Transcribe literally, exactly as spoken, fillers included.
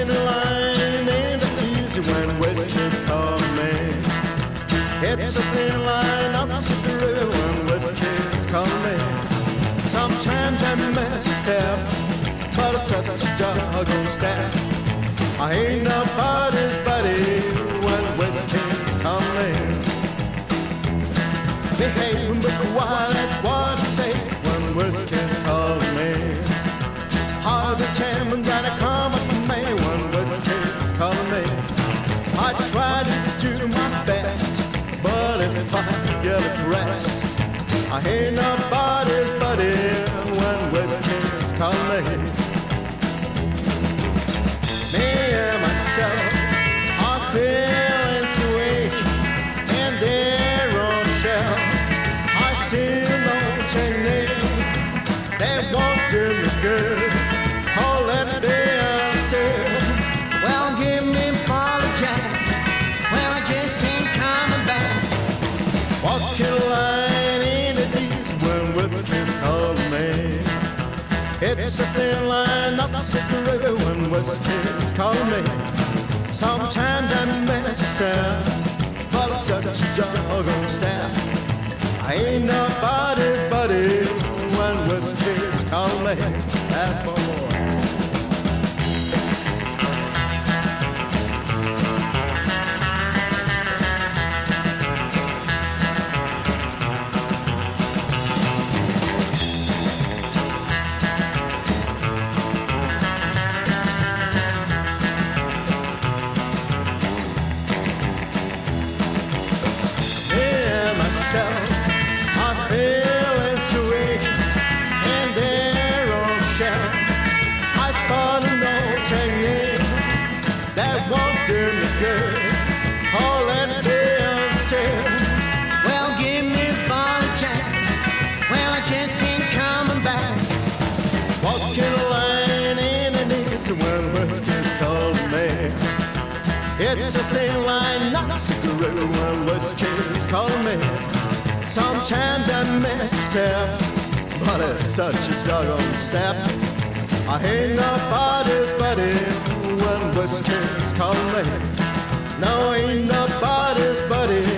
Walking the line ain't easy when whiskey's coming. It's a thin line up the river when whiskey's coming. Sometimes I miss a step, but it's such a doggone step. I ain't nobody's buddy when whiskey's coming. Behave but quiet, that's what I say when whiskey's coming. Hard to tame and gotta come up with me when whiskey's coming. I try to do my best, but if I get aggressed, I ain't nobody's buddy when whiskey's coming. Me and myself are feeling so weak, and they're on shelf. I see no technique, they won't do me good. Oh, let it be understood. Well, give me ball of jack. Well, I just ain't coming back. Walking the line ain't it easy when whiskey's calling. It's a thin line, not the river when whiskey's calling. Sometimes I miss a step, but it's such a doggone step. I ain't nobody's buddy when whiskey's calling. That's my boy. I'm feeling so weak, and they're on shelf. I spot no technique that won't do me good. Oh, let it be understood. Well, give me ball of jack. Well, I just ain't coming back. Walking the line ain't an easy when whiskey's calling me. It's a thin line, not a cigarette when whiskey's calling me. Sometimes I miss a step, but it's such a doggone step. I ain't nobody's buddy when whiskey's calling me. No, ain't nobody's buddy